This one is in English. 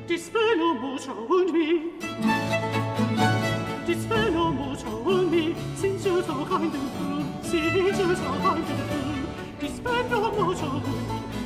Dispelo mucho un mi. Dispelo mucho un mi. Since so kind of fool, since so kind of fool. Dispelo mucho un mi.